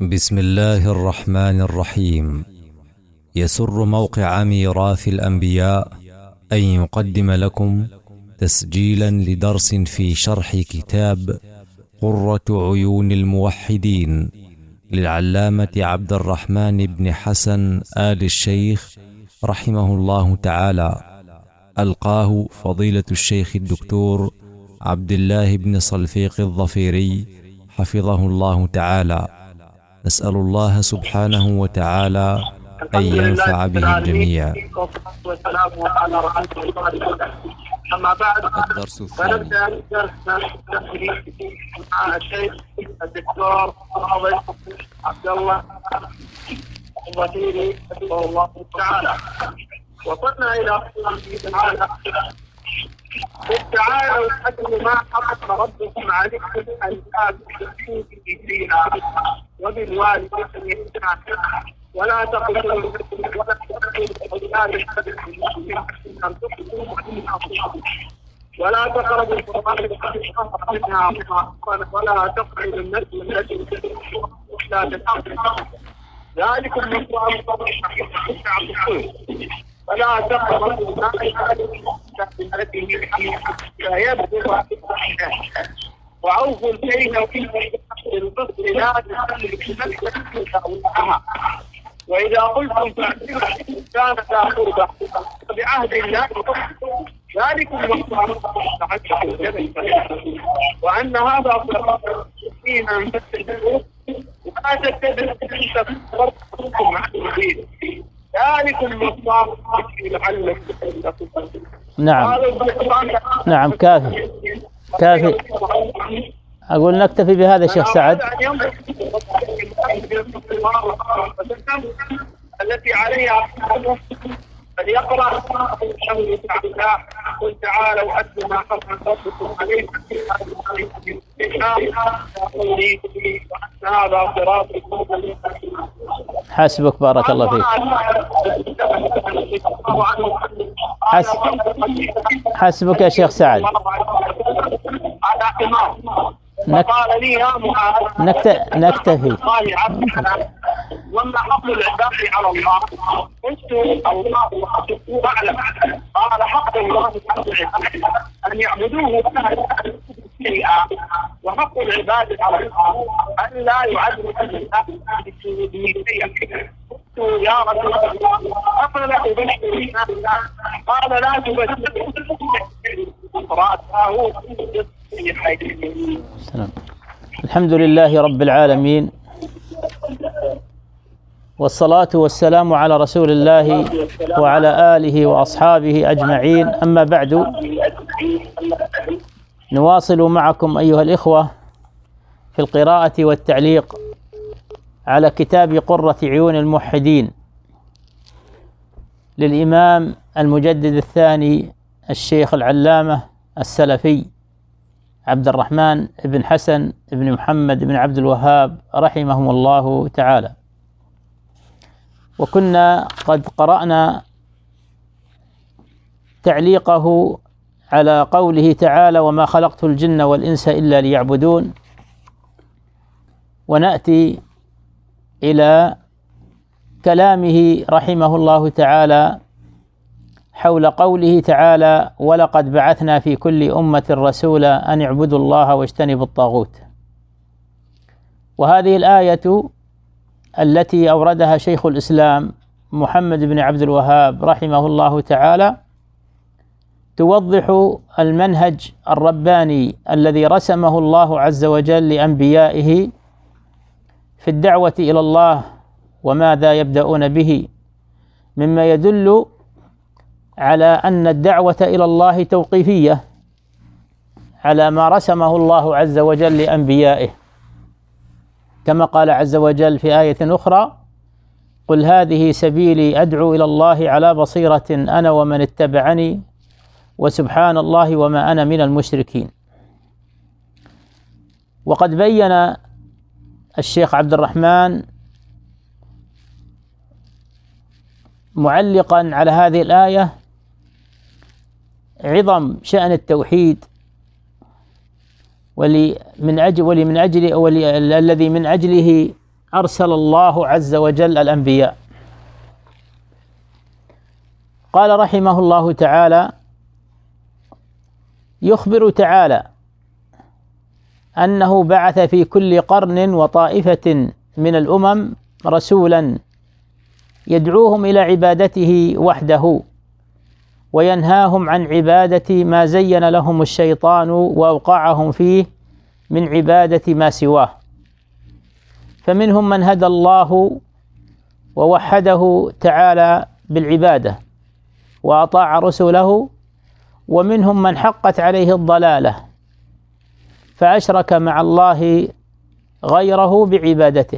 بسم الله الرحمن الرحيم. يسر موقع ميراث الأنبياء أن يقدم لكم تسجيلا لدرس في شرح كتاب قرة عيون الموحدين للعلامة عبد الرحمن بن حسن آل الشيخ رحمه الله تعالى، ألقاه فضيلة الشيخ الدكتور عبد الله بن صلفيق الظفيري حفظه الله تعالى. نسأل الله سبحانه وتعالى أن ينفع به الجميع. أما بعد، الدرس الثاني. فنبدأ درسنا مع الشيخ الدكتور عبد الله الظفيري حفظه الله تعالى. وصلنا إلى قوله تعالى: تعالوا أتل ما حرم ربكم عليكم أن تأكلوا فيها وبالوالدين إحسانا ولا تقتلوا ولا تقتلوا ولا تقربوا القرآن ولا تقربوا النفس التي لا تتقرب ذلكم مصرف ولا تقربوا التي لا يبدو وأوفوا الكيل في القسط لا تخلوا وإذا قلتم فاعتبروا كان ذا قربى وبعهد الله ذلكم وأن هذا صراط فينا فاتبعوه ولا تتبعوا تفرقكم عن الدين ذلكم وصاكم لعلكم تتقون. نعم كافي أقول نكتفي بهذا شيخ سعد. التي عليها فليقرأ قل تعالوا أتلوا ما حرم ربكم عليكم هذا صراطكم. حسبك بارك الله فيك. حسبك يا شيخ سعد. قال لي يا معاذ نكتفي. وما حق العباد على الله؟ قلت الله اعلم. قال حق الله على العباد ان يعبدوه شيئا وحق العباد على الله ان لا يعبدوا شيئا. قلت يا رسول الله افلا تبشر قال لا تبشر رأسه. الحمد لله رب العالمين، والصلاة والسلام على رسول الله وعلى آله وأصحابه أجمعين. أما بعد، نواصل معكم أيها الإخوة في القراءة والتعليق على كتاب قرة عيون الموحدين للإمام المجدد الثاني الشيخ العلامة السلفي عبد الرحمن بن حسن بن محمد بن عبد الوهاب رحمهم الله تعالى. وكنا قد قرأنا تعليقه على قوله تعالى: وما خلقت الجن والإنس إلا ليعبدون. ونأتي إلى كلامه رحمه الله تعالى حول قوله تعالى: ولقد بعثنا في كل أمة رسولا أن اعبدوا الله واجتنبوا الطاغوت. وهذه الآية التي أوردها شيخ الإسلام محمد بن عبد الوهاب رحمه الله تعالى توضح المنهج الرباني الذي رسمه الله عز وجل لأنبيائه في الدعوة إلى الله وماذا يبدأون به، مما يدل على أن الدعوة إلى الله توقيفية على ما رسمه الله عز وجل لأنبيائه، كما قال عز وجل في آية أخرى: قل هذه سبيلي أدعو إلى الله على بصيرة أنا ومن اتبعني وسبحان الله وما أنا من المشركين. وقد بين الشيخ عبد الرحمن معلقا على هذه الآية عظم شأن التوحيد الذي من أجله أرسل الله عز وجل الأنبياء. قال رحمه الله تعالى: يخبر تعالى أنه بعث في كل قرن وطائفة من الأمم رسولا يدعوهم إلى عبادته وحده وينهاهم عن عبادة ما زين لهم الشيطان وأوقعهم فيه من عبادة ما سواه، فمنهم من هدى الله ووحده تعالى بالعبادة وأطاع رسله، ومنهم من حقت عليه الضلالة فأشرك مع الله غيره بعبادته.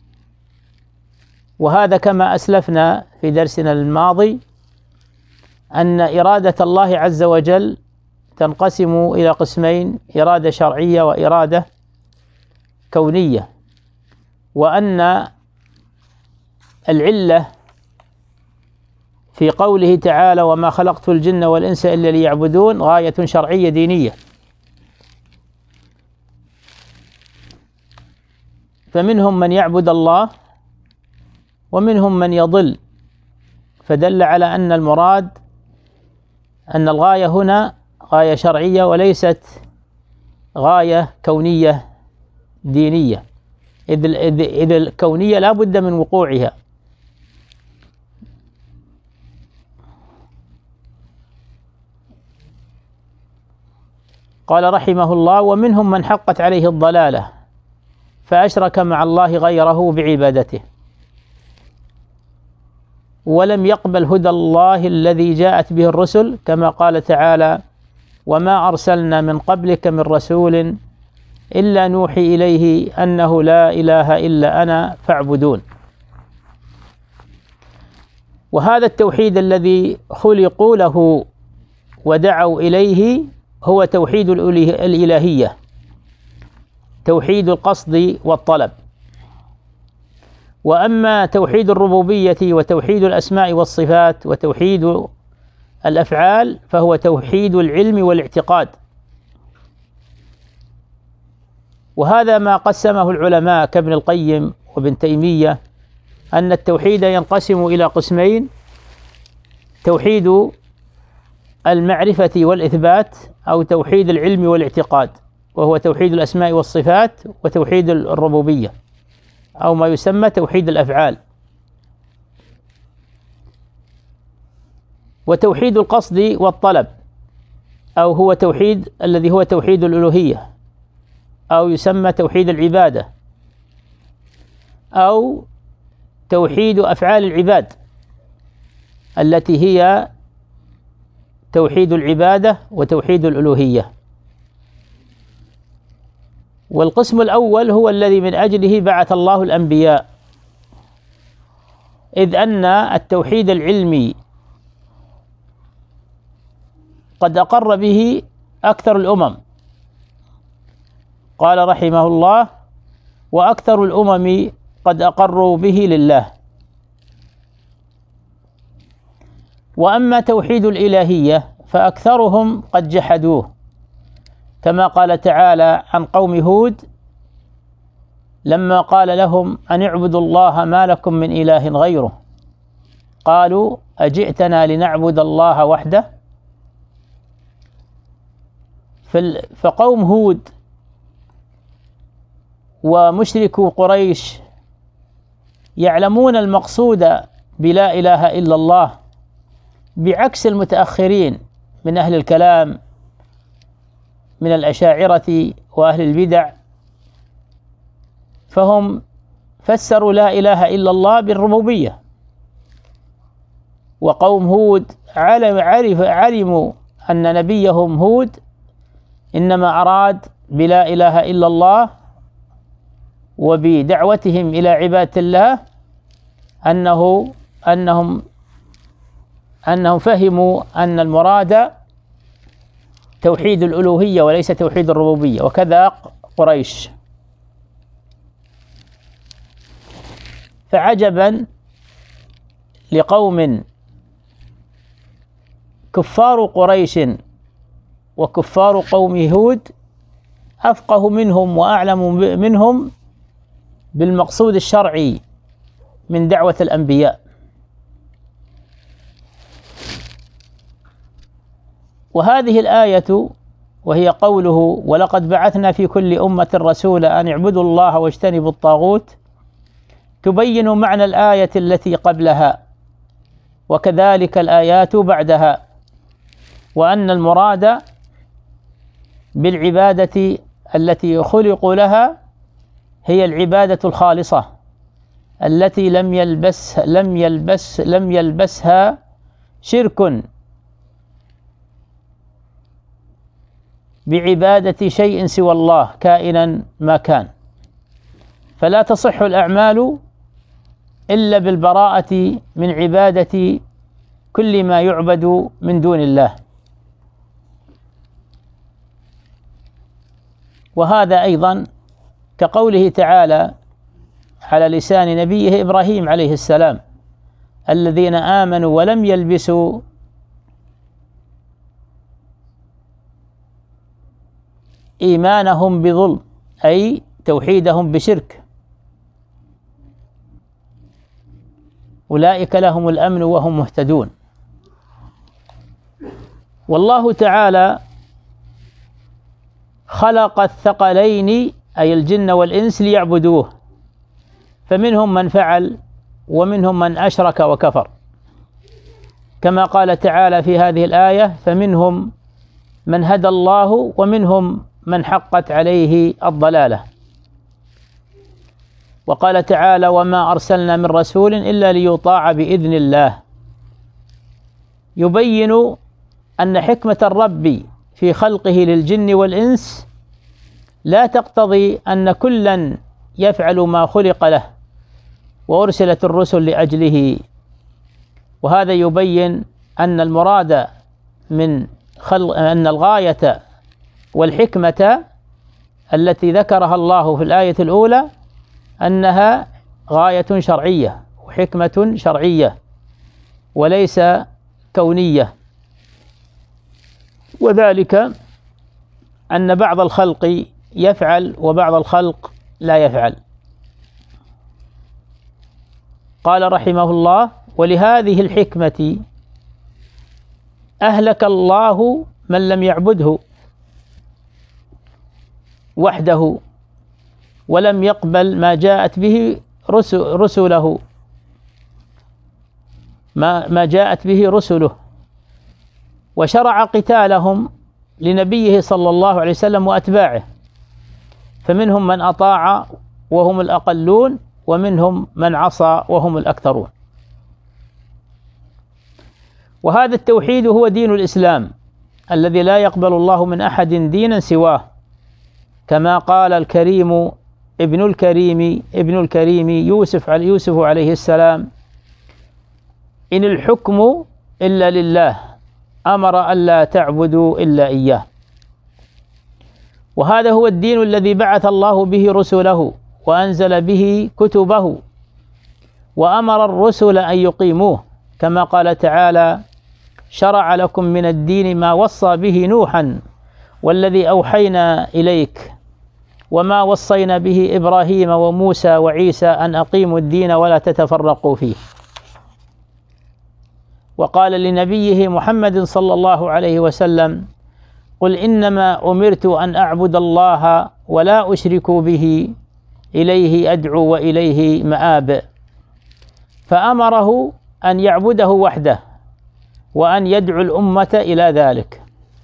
وهذا كما أسلفنا في درسنا الماضي أن إرادة الله عز وجل تنقسم إلى قسمين: إرادة شرعية وإرادة كونية، وأن العلة في قوله تعالى: وما خلقت الجن والإنس إلا ليعبدون، غاية شرعية دينية. فمنهم من يعبد الله ومنهم من يضل، فدل على أن المراد أن الغاية هنا غاية شرعية وليست غاية كونية دينية، إذ الكونية لا بد من وقوعها. قال رحمه الله: ومنهم من حقت عليه الضلالة فأشرك مع الله غيره بعبادته ولم يقبل هدى الله الذي جاءت به الرسل، كما قال تعالى: وما أرسلنا من قبلك من رسول إلا نوحي إليه أنه لا إله إلا أنا فاعبدون. وهذا التوحيد الذي خلقوا له ودعوا إليه هو توحيد الإلهية، توحيد القصد والطلب. وأما توحيد الربوبية وتوحيد الأسماء والصفات وتوحيد الأفعال فهو توحيد العلم والاعتقاد. وهذا ما قسمه العلماء كابن القيم وابن تيمية، أن التوحيد ينقسم إلى قسمين: توحيد المعرفة والإثبات، أو توحيد العلم والاعتقاد، وهو توحيد الأسماء والصفات وتوحيد الربوبية، أو ما يسمى توحيد الأفعال. وتوحيد القصد والطلب، أو هو توحيد الذي هو توحيد الألوهية، أو يسمى توحيد العبادة، أو توحيد أفعال العباد التي هي توحيد العبادة وتوحيد الألوهية. والقسم الأول هو الذي من أجله بعث الله الأنبياء، إذ أن التوحيد العلمي قد أقر به أكثر الأمم. قال رحمه الله: وأكثر الأمم قد أقروا به لله. وأما توحيد الإلهية فأكثرهم قد جحدوه، كما قال تعالى عن قوم هود لما قال لهم أن اعبدوا الله ما لكم من إله غيره، قالوا أجئتنا لنعبد الله وحده. فقوم هود ومشركو قريش يعلمون المقصود بلا إله إلا الله، بعكس المتأخرين من أهل الكلام من الأشاعرة وأهل البدع، فهم فسروا لا إله إلا الله بالربوبية. وقوم هود علموا أن نبيهم هود إنما أراد بلا إله إلا الله وبدعوتهم إلى عبادة الله أنهم فهموا أن المراد توحيد الألوهية وليس توحيد الربوبية، وكذا قريش. فعجبا لقوم كفار قريش وكفار قوم هود أفقه منهم وأعلم منهم بالمقصود الشرعي من دعوة الأنبياء. وهذه الآية وهي قوله ولقد بعثنا في كل أمة رسولا أن اعبدوا الله واجتنبوا الطاغوت تبين معنى الآية التي قبلها وكذلك الآيات بعدها، وأن المراد بالعبادة التي خلقوا لها هي العبادة الخالصة التي لم يلبسها شرك بعبادة شيء سوى الله كائنا ما كان، فلا تصح الأعمال إلا بالبراءة من عبادة كل ما يعبد من دون الله. وهذا أيضا كقوله تعالى على لسان نبيه إبراهيم عليه السلام: الذين آمنوا ولم يلبسوا إيمانهم بظلم، أي توحيدهم بشرك، أولئك لهم الأمن وهم مهتدون. والله تعالى خلق الثقلين أي الجن والإنس ليعبدوه، فمنهم من فعل ومنهم من أشرك وكفر، كما قال تعالى في هذه الآية: فمنهم من هدى الله ومنهم من حقت عليه الضلالة. وقال تعالى: وما أرسلنا من رسول إلا ليطاع بإذن الله. يبين أن حكمة الرب في خلقه للجن والإنس لا تقتضي أن كلا يفعل ما خلق له وأرسلت الرسل لأجله، وهذا يبين أن المراد من أن الغاية والحكمة التي ذكرها الله في الآية الأولى أنها غاية شرعية وحكمة شرعية وليس كونية، وذلك أن بعض الخلق يفعل وبعض الخلق لا يفعل. قال رحمه الله: ولهذه الحكمة أهلك الله من لم يعبده وحده ولم يقبل ما جاءت به رسله ما جاءت به رسله، وشرع قتالهم لنبيه صلى الله عليه وسلم وأتباعه، فمنهم من أطاع وهم الأقلون ومنهم من عصى وهم الأكثرون. وهذا التوحيد هو دين الإسلام الذي لا يقبل الله من أحد دينا سواه، كما قال الكريم ابن الكريم يوسف عليه السلام: إن الحكم إلا لله أمر ألا تعبدوا إلا إياه. وهذا هو الدين الذي بعث الله به رسله وأنزل به كتبه وأمر الرسل أن يقيموه، كما قال تعالى: شرع لكم من الدين ما وصى به نوحا والذي أوحينا إليك وما وصينا به إبراهيم وموسى وعيسى أن أقيموا الدين ولا تتفرقوا فيه. وقال لنبيه محمد صلى الله عليه وسلم: قل إنما أمرت أن أعبد الله ولا أشرك به إليه أدعو وإليه مآب، فأمره أن يعبده وحده وأن يدعو الأمة إلى ذلك.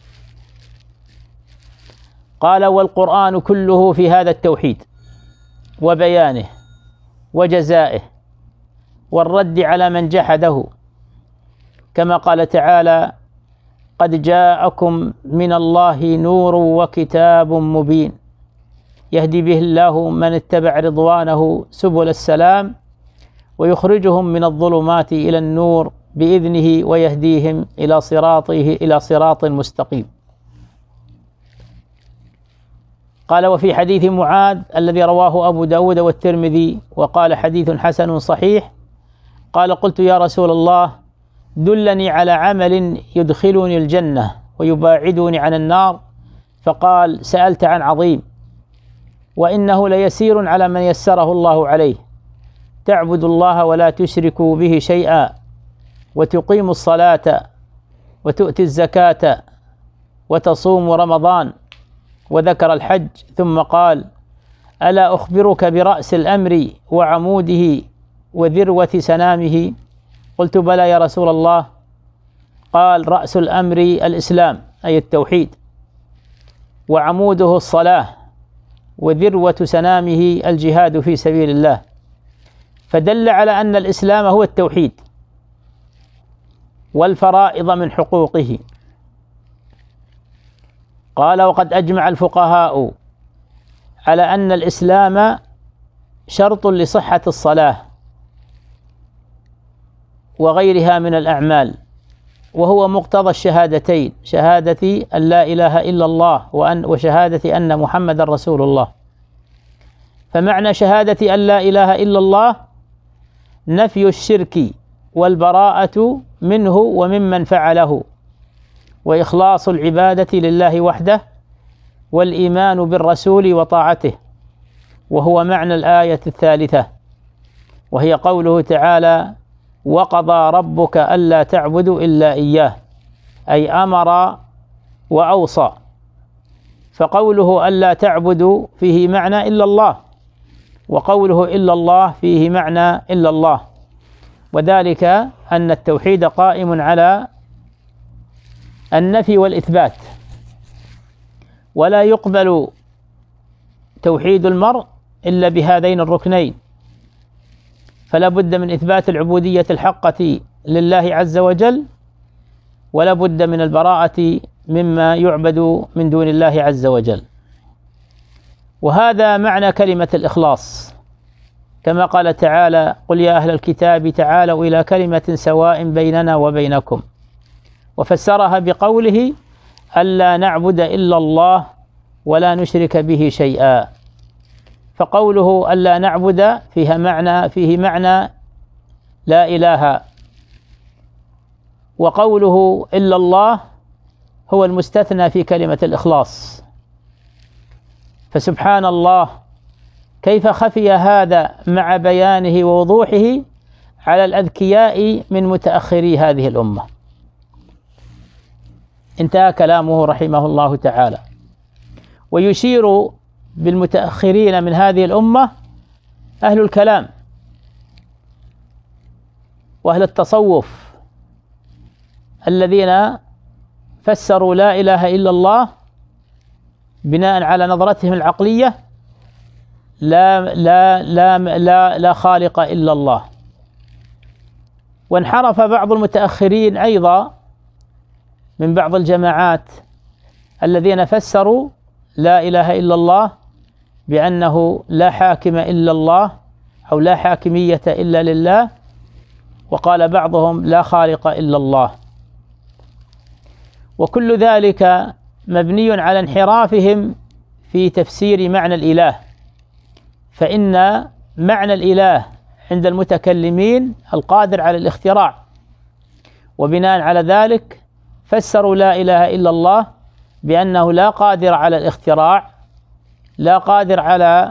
قال: والقرآن كله في هذا التوحيد وبيانه وجزائه والرد على من جحده، كما قال تعالى: قد جاءكم من الله نور وكتاب مبين يهدي به الله من اتبع رضوانه سبل السلام ويخرجهم من الظلمات إلى النور بإذنه ويهديهم إلى صراط مستقيم. قال: وفي حديث معاذ الذي رواه أبو داود والترمذي وقال حديث حسن صحيح، قال: قلت يا رسول الله دلني على عمل يدخلني الجنة ويباعدني عن النار، فقال: سألت عن عظيم، وإنه ليسير على من يسره الله عليه. تعبد الله ولا تشركوا به شيئا وتقيم الصلاة وتؤتي الزكاة وتصوم رمضان، وذكر الحج ثم قال: ألا أخبرك برأس الأمر وعموده وذروة سنامه؟ قلت: بلى يا رسول الله. قال: رأس الأمر الإسلام أي التوحيد، وعموده الصلاة، وذروة سنامه الجهاد في سبيل الله. فدل على أن الإسلام هو التوحيد والفرائض من حقوقه. قال: وقد أجمع الفقهاء على أن الإسلام شرط لصحة الصلاة وغيرها من الأعمال، وهو مقتضى الشهادتين، شهادة أن لا إله إلا الله وشهادة أن محمد رسول الله. فمعنى شهادة أن لا إله إلا الله نفي الشرك والبراءة منه وممن فعله، وإخلاص العبادة لله وحده، والإيمان بالرسول وطاعته، وهو معنى الآية الثالثة، وهي قوله تعالى: وقضى ربك ألا تعبدوا إلا إياه، أي أمر وأوصى. فقوله ألا تعبدوا فيه معنى إلا الله، وقوله إلا الله فيه معنى إلا الله، وذلك أن التوحيد قائم على النفي والإثبات، ولا يقبل توحيد المرء إلا بهذين الركنين، فلا بد من إثبات العبودية الحقة لله عز وجل، ولا بد من البراءة مما يعبد من دون الله عز وجل. وهذا معنى كلمة الإخلاص، كما قال تعالى: قل يا أهل الكتاب تعالوا إلى كلمة سواء بيننا وبينكم، وفسرها بقوله: ألا نعبد إلا الله ولا نشرك به شيئا. فقوله ألا نعبد فيه معنى لا إله، وقوله إلا الله هو المستثنى في كلمة الإخلاص. فسبحان الله كيف خفي هذا مع بيانه ووضوحه على الأذكياء من متأخري هذه الأمة. انتهى كلامه رحمه الله تعالى، ويشير بالمتأخرين من هذه الأمة أهل الكلام وأهل التصوف، الذين فسروا لا إله إلا الله بناء على نظرتهم العقلية: لا خالق إلا الله. وانحرف بعض المتأخرين أيضا من بعض الجماعات الذين فسروا لا إله إلا الله بأنه لا حاكم إلا الله، أو لا حاكمية إلا لله، وقال بعضهم لا خالق إلا الله. وكل ذلك مبني على انحرافهم في تفسير معنى الإله، فإن معنى الإله عند المتكلمين القادر على الاختراع، وبناء على ذلك فسروا لا إله إلا الله بأنه لا قادر على الاختراع، لا قادر على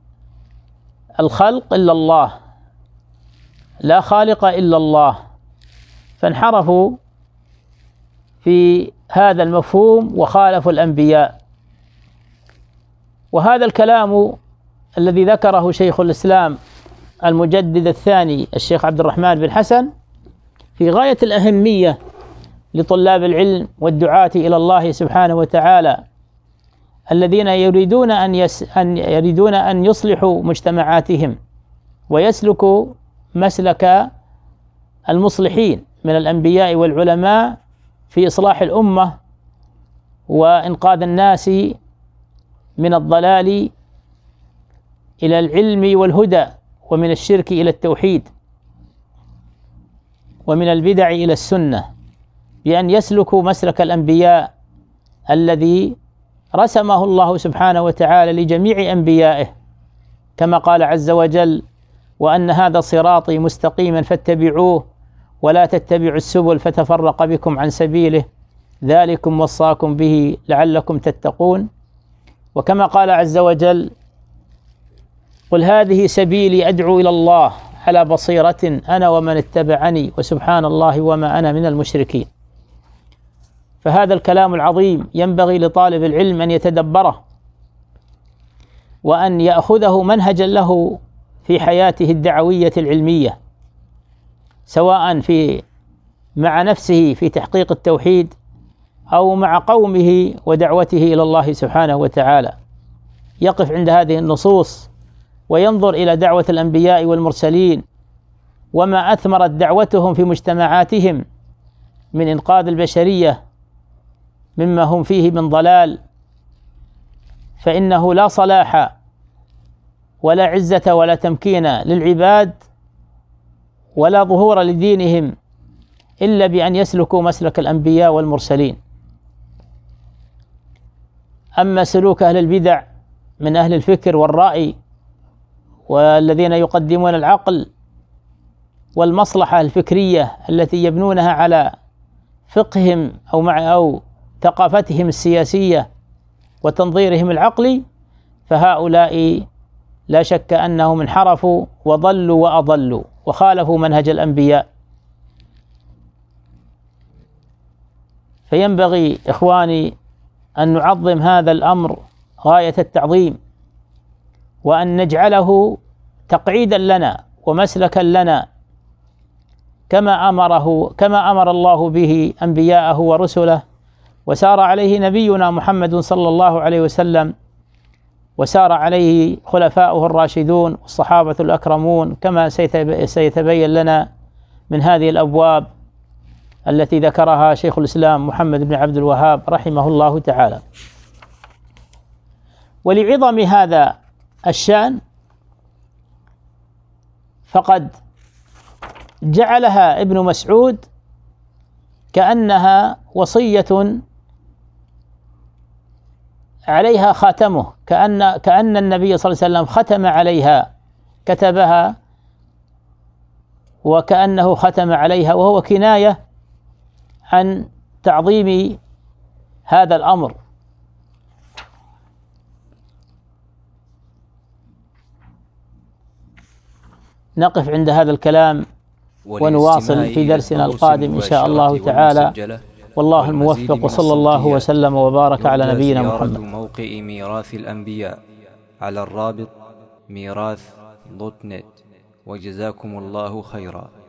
الخلق إلا الله، لا خالق إلا الله. فانحرفوا في هذا المفهوم وخالفوا الأنبياء. وهذا الكلام الذي ذكره شيخ الإسلام المجدد الثاني الشيخ عبد الرحمن بن حسن في غاية الأهمية لطلاب العلم والدعاة إلى الله سبحانه وتعالى، الذين يريدون أن يصلحوا مجتمعاتهم ويسلكوا مسلك المصلحين من الأنبياء والعلماء في إصلاح الأمة وإنقاذ الناس من الضلال إلى العلم والهدى، ومن الشرك إلى التوحيد، ومن البدع إلى السنة، بأن يسلكوا مسلك الأنبياء الذي رسمه الله سبحانه وتعالى لجميع أنبيائه، كما قال عز وجل: وأن هذا صراطي مستقيما فاتبعوه ولا تتبعوا السبل فتفرق بكم عن سبيله ذلكم وصاكم به لعلكم تتقون. وكما قال عز وجل: قل هذه سبيلي أدعو إلى الله على بصيرة أنا ومن اتبعني وسبحان الله وما أنا من المشركين. فهذا الكلام العظيم ينبغي لطالب العلم أن يتدبره وأن يأخذه منهجا له في حياته الدعوية العلمية، سواء مع نفسه في تحقيق التوحيد أو مع قومه ودعوته إلى الله سبحانه وتعالى. يقف عند هذه النصوص وينظر إلى دعوة الأنبياء والمرسلين وما أثمرت دعوتهم في مجتمعاتهم من إنقاذ البشرية مما هم فيه من ضلال، فإنه لا صلاح ولا عزة ولا تمكين للعباد ولا ظهور لدينهم إلا بأن يسلكوا مسلك الأنبياء والمرسلين. أما سلوك أهل البدع من أهل الفكر والرأي والذين يقدمون العقل والمصلحة الفكرية التي يبنونها على فقههم أو ثقافتهم السياسية وتنظيرهم العقلي، فهؤلاء لا شك أنهم انحرفوا وضلوا وأضلوا وخالفوا منهج الأنبياء. فينبغي إخواني أن نعظم هذا الأمر غاية التعظيم، وأن نجعله تقعيدا لنا ومسلكا لنا كما أمر الله به أنبياءه ورسله، وسار عليه نبينا محمد صلى الله عليه وسلم، وسار عليه خلفاؤه الراشدون والصحابة الأكرمون، كما سيتبين لنا من هذه الأبواب التي ذكرها شيخ الإسلام محمد بن عبد الوهاب رحمه الله تعالى. ولعظم هذا الشأن فقد جعلها ابن مسعود كأنها وصية عليها خاتمه، كأن النبي صلى الله عليه وسلم ختم عليها، كتبها وكأنه ختم عليها، وهو كناية عن تعظيم هذا الأمر. نقف عند هذا الكلام ونواصل في درسنا القادم إن شاء الله تعالى، والله الموفق، وصلى الله وسلم وبارك على نبينا محمد. موقع ميراث الأنبياء على الرابط ميراث.net، وجزاكم الله خيرا.